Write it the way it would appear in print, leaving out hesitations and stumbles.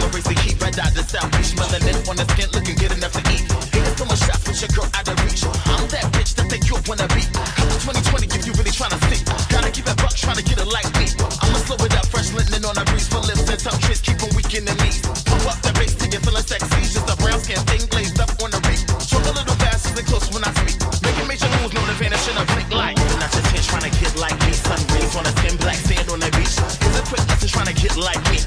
race to keep. Red dot the South Beach, melanin on the skin, looking good enough to eat. Hitting so much shots with your girl out of reach. I'm that bitch that they could wanna be. Come to 2020 if you really tryna see. Gotta keep it buck, tryna get it like me. I'ma slow it up, fresh linen on a breeze for lips and tough tricks, keep them weak in the knees. Pump up that bass till you're feeling sexy. Just a brown skin thing glazed up on the beat. Talk a little fast and close when I speak. Making major moves, known to vanish in a blink light. Not just here tryna get like me. Sun rays on the skin, black sand on the beach. It's a quick lesson tryna get like me.